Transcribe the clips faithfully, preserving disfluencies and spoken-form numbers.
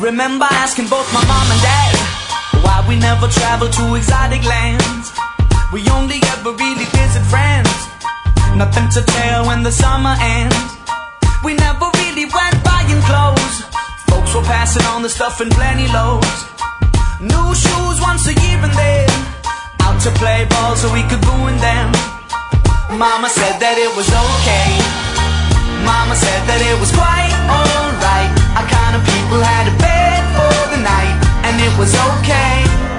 Remember asking both my mom and dad why we never traveled to exotic lands. We only ever really visit friends, nothing to tell when the summer ends. We never really went buying clothes, folks were passing on the stuff in plenty loads. New shoes once a year and then out to play ball so we could ruin them. Mama said that it was okay, Mama said that it was quite alright. Our kind of people had a bed for the night, and it was okay.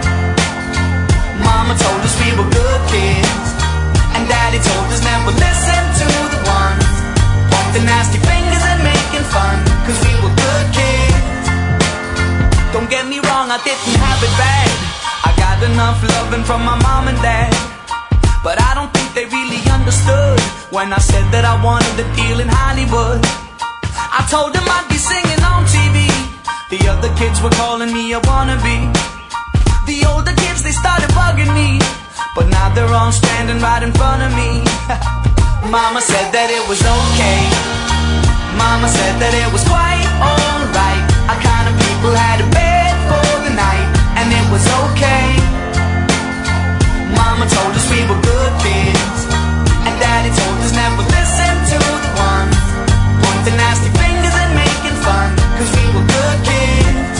Mama told us we were good kids, and Daddy told us never listen to the ones pointing nasty fingers and making fun, cause we were good kids. Don't get me wrong, I didn't have it bad. I got enough loving from my mom and dad, but I don't think they really understood when I said that I wanted a deal in Hollywood. I told them I'd be singing on T V, the other kids were calling me a wannabe. The older kids, they started bugging me, but now they're all standing right in front of me. Mama said that it was okay, Mama said that it was quite alright. Our kind of people had a bed for the night, and it was okay. Mama told us we were good kids, and Daddy told us never listen to the ones pointing nasty fingers and making fun, cause we were good kids.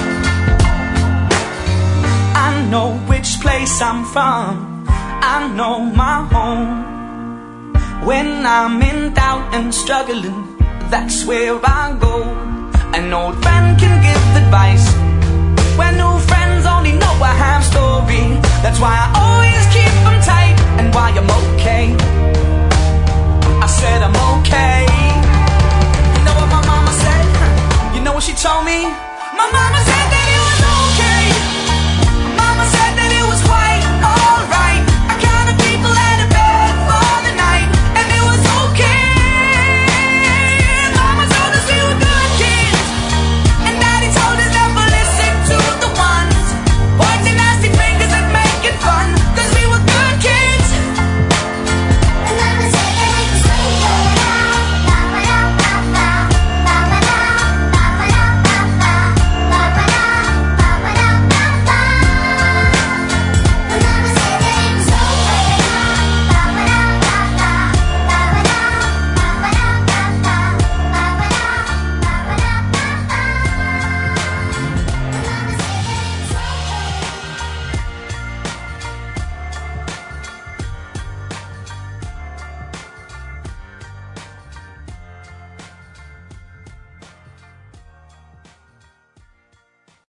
I know which place I'm from, I know my home. When I'm in doubt and struggling, that's where I go. An old friend can give advice when new friends only know a half story. That's why I always keep them tight, and why I'm okay. I said I'm okay. You know what my mama said? You know what she told me? My mama said